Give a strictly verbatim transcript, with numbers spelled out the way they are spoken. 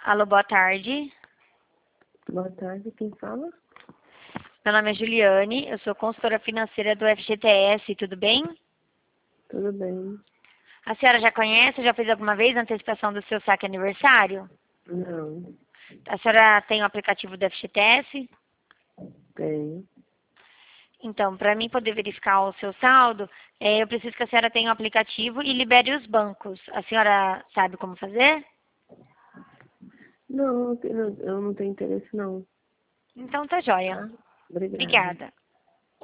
Alô, boa tarde. Boa tarde, quem fala? Meu nome é Juliane, eu sou consultora financeira do F G T S, tudo bem? Tudo bem? A senhora já conhece, já fez alguma vez a antecipação do seu saque aniversário? Não, A senhora tem o aplicativo do F G T S? tenho. Então, para mim poder verificar o seu saldo, eh, eu preciso que a senhora tenha o aplicativo e libere os bancos. A senhora sabe como fazer? Não, eu não tenho eu não tenho interesse não, Então tá joia. tá? Obrigada. Obrigada.